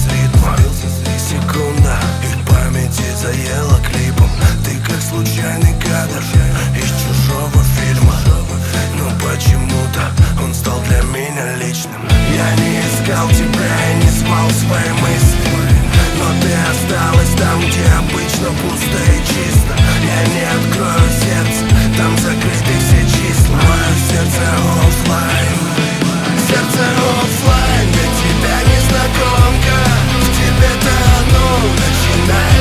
с ритма. Секунда и в памяти заела клипом. Ты как случайный кадр из чужого фильма, но почему-то он стал для меня личным. Я не искал тебя и не спал свои мысли, но ты осталась там, где обычно пусто и чисто. Я не открою сердце, там закрыты все числа. Мое сердце оффлайн, сердце оффлайн, для тебя незнакомка. В тебе тону, начинаю